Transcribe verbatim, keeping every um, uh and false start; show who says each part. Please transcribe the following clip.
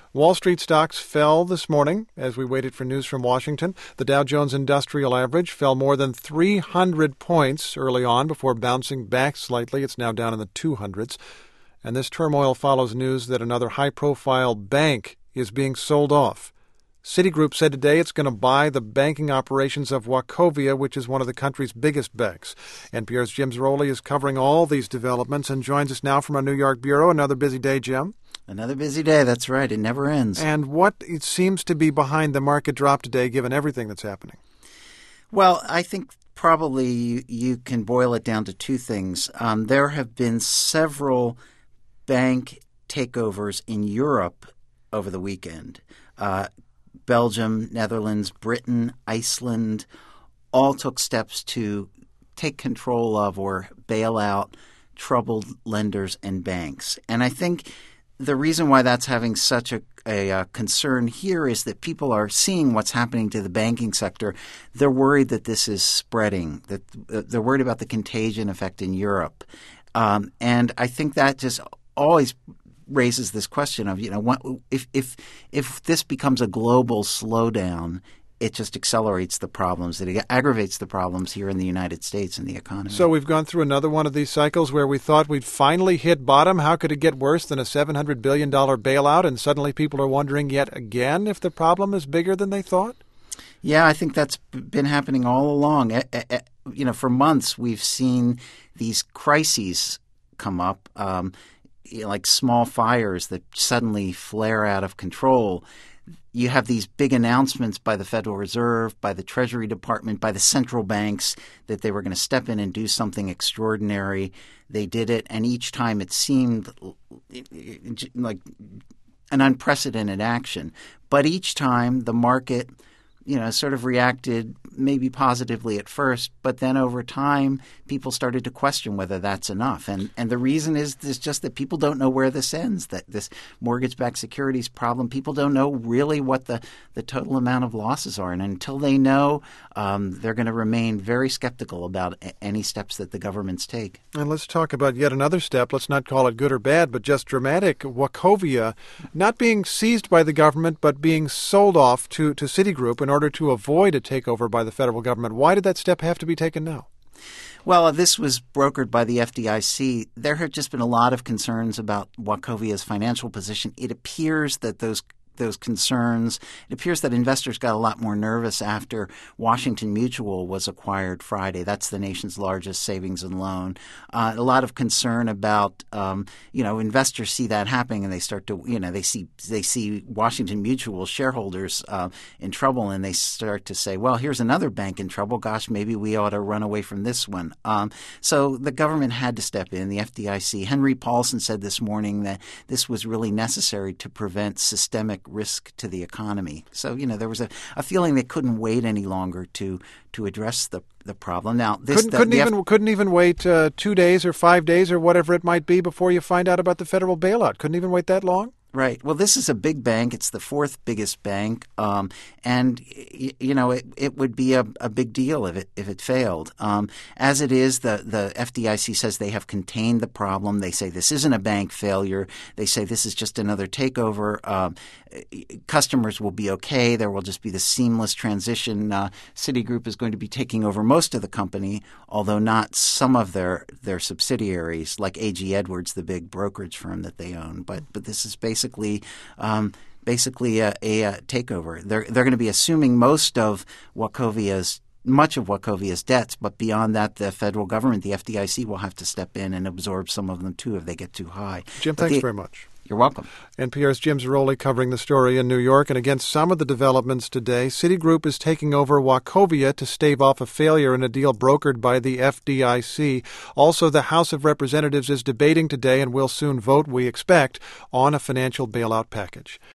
Speaker 1: Wall Street stocks fell this morning as we waited for news from Washington. The Dow Jones Industrial Average fell more than three hundred points early on before bouncing back slightly. It's now down in the two hundreds. And this turmoil follows news that another high-profile bank is being sold off. Citigroup said today it's going to buy the banking operations of Wachovia, which is one of the country's biggest banks. N P R's Jim Zarroli is covering all these developments and joins us now from our New York bureau. Another busy day, Jim.
Speaker 2: Another busy day, that's right. It never ends.
Speaker 1: And what it seems to be behind the market drop today, given everything that's happening?
Speaker 2: Well, I think probably you, you can boil it down to two things. Um, there have been several bank takeovers in Europe over the weekend. Uh, Belgium, Netherlands, Britain, Iceland all took steps to take control of or bail out troubled lenders and banks. And I think the reason why that's having such a, a, a concern here is that people are seeing what's happening to the banking sector. They're worried that this is spreading, that uh, they're worried about the contagion effect in Europe. Um, and I think that just always raises this question of, you know, what, if if if this becomes a global slowdown, it just accelerates the problems. It aggravates the problems here in the United States and the economy.
Speaker 1: So we've gone through another one of these cycles where we thought we'd finally hit bottom. How could it get worse than a seven hundred billion dollars bailout? And suddenly people are wondering yet again if the problem is bigger than they thought?
Speaker 2: Yeah, I think that's been happening all along. You know, for months we've seen these crises come up, um, you know, like small fires that suddenly flare out of control. You have these big announcements by the Federal Reserve, by the Treasury Department, by the central banks that they were going to step in and do something extraordinary. They did it, and each time it seemed like an unprecedented action. But each time the market, you know, sort of reacted maybe positively at first, but then over time people started to question whether that's enough. And and the reason is, is just that people don't know where this ends, that this mortgage-backed securities problem, people don't know really what the, the total amount of losses are. And until they know, um, they're going to remain very skeptical about a- any steps that the governments take.
Speaker 1: And let's talk about yet another step. Let's not call it good or bad, but just dramatic. Wachovia not being seized by the government, but being sold off to, to Citigroup in order to avoid a takeover by the federal government. Why did that step have to be taken now?
Speaker 2: Well, this was brokered by the F D I C. There have just been a lot of concerns about Wachovia's financial position. It appears that those those concerns, it appears that investors got a lot more nervous after Washington Mutual was acquired Friday. That's the nation's largest savings and loan. Uh, a lot of concern about, um, you know, investors see that happening and they start to, you know, they see they see Washington Mutual shareholders uh, in trouble, and they start to say, well, here's another bank in trouble. Gosh, maybe we ought to run away from this one. Um, so the government had to step in, the F D I C. Henry Paulson said this morning that this was really necessary to prevent systemic risk to the economy. So, you know, there was a, a feeling they couldn't wait any longer to to address the the problem. Now, this
Speaker 1: couldn't,
Speaker 2: the,
Speaker 1: couldn't
Speaker 2: the
Speaker 1: even F- couldn't even wait uh, two days or five days or whatever it might be before you find out about the federal bailout. Couldn't even wait that long?
Speaker 2: Right. Well, this is a big bank. It's the fourth biggest bank, um, and y- you know it, it would be a, a big deal if it if it failed. Um, as it is, the the F D I C says they have contained the problem. They say this isn't a bank failure. They say this is just another takeover. Um, customers will be okay. There will just be the seamless transition. Uh, Citigroup is going to be taking over most of the company, although not some of their their subsidiaries, like A G Edwards, the big brokerage firm that they own. But but this is basically Basically, um, basically a, a, a takeover. They're they're going to be assuming most of Wachovia's, much of Wachovia's debts, but beyond that, the federal government, the F D I C, will have to step in and absorb some of them too if they get too high.
Speaker 1: Jim,
Speaker 2: but
Speaker 1: thanks
Speaker 2: the,
Speaker 1: very much.
Speaker 2: You're welcome.
Speaker 1: N P R's Jim Zarroli covering the story in New York. And against some of the developments today, Citigroup is taking over Wachovia to stave off a failure in a deal brokered by the F D I C. Also, the House of Representatives is debating today and will soon vote, we expect, on a financial bailout package.